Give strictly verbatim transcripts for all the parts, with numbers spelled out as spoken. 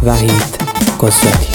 وحید گستاخی.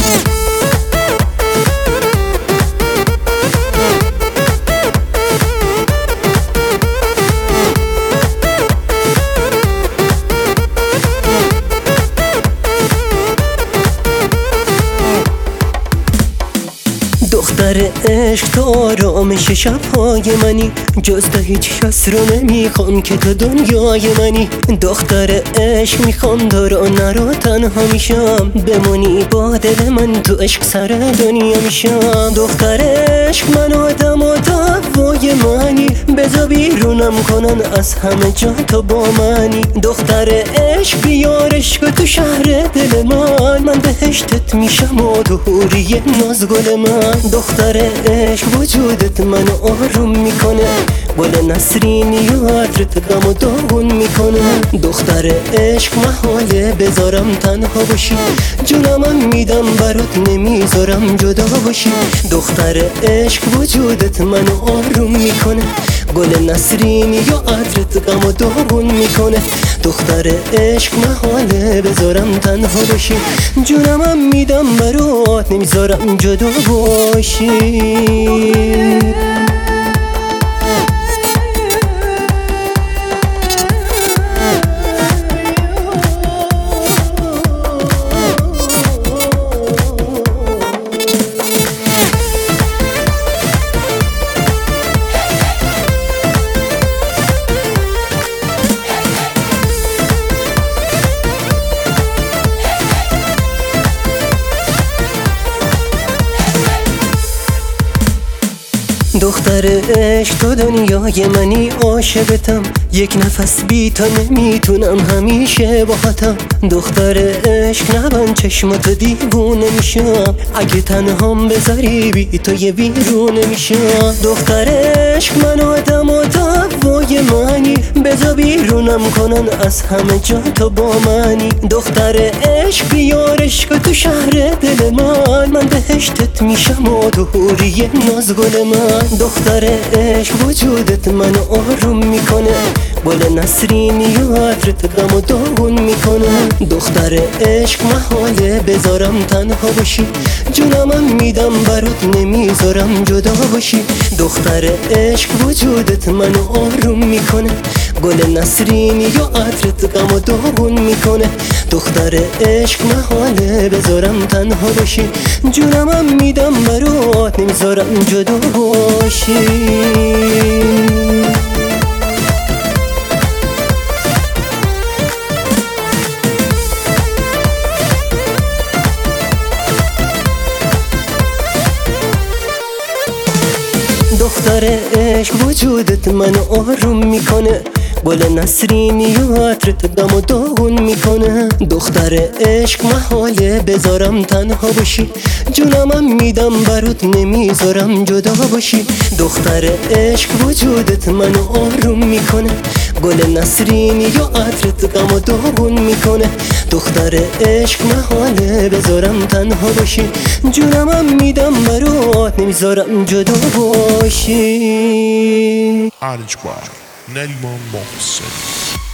دختر عشق تو آرامش شبهای منی، جز تو هیچ کس رو نمیخوام که تو دنیای منی. دختر عشق میخوام دارا نرا تنها میشم، بمونی با دل من تو عشق سر دنیا میشم. دختر عشق من آدم و تو هوای منی، بذار بیرونم کنن از همه جا تو با منی. دختر عشق بیار عشق تو شهر دل من، من بهشتت میشم و تو حوری نازگل من. دختر عشق وجودت منو آروم میکنه، گل نسرینی و عطرت غم و داغون میکنه. دختر عشق محاله بذارم تنها باشی، جونم میدم برات نمیذارم جدا باشی. دختر عشق وجودت منو آروم میکنه، گل نسرینی و عطرت غم و داغون میکنه. دختر عشق محاله بذارم تنها باشی، جونم میدم برات نمیذارم جدا باشی. دختر عشق تو دنیای منی، عاشقتم، یک نفس بی تو نمیتونم همیشه باهاتم. دختر عشق نبند چشماتو دیوونه میشم، اگه تنهام بذاری بی تو یه بیرونه میشم. دختر عشق من آدم و تو هوای منی، بذار بیرونم کنن از همه جا تو با منی. دختر عشق بیار عشق تو شهر دل من، من بهشتت میشم و تو حوری نازگل من. دختر عشق وجودت منو آروم میکنه، گل نسرینی و عطرت غم و داغون میکنه. دختر عشق محاله بذارم تنها باشی، جونم میدم برات نمیذارم جدا باشی. دختر عشق وجودت منو آروم میکنه، گل نسرینی و عطرت غم و داغون میکنه. دختر عشق محاله بذارم تنها باشی، جونم میدم برات نمیذارم جدا باشی. دختر عشق وجودت منو آروم میکنه، گل نسرینی و عطرت غم و داغون میکنه. دختر عشق محاله بذارم تنها باشی، جونم میدم برات نمیذارم جدا باشی. دختر عشق وجودت منو آروم میکنه، گل نسرینی و عطرت غم و داغون میکنه. دختر عشق محاله بذارم تنها باشی، جونم میدم برات نمیذارم جدا باشی. Arrange by Neriman Mohsen.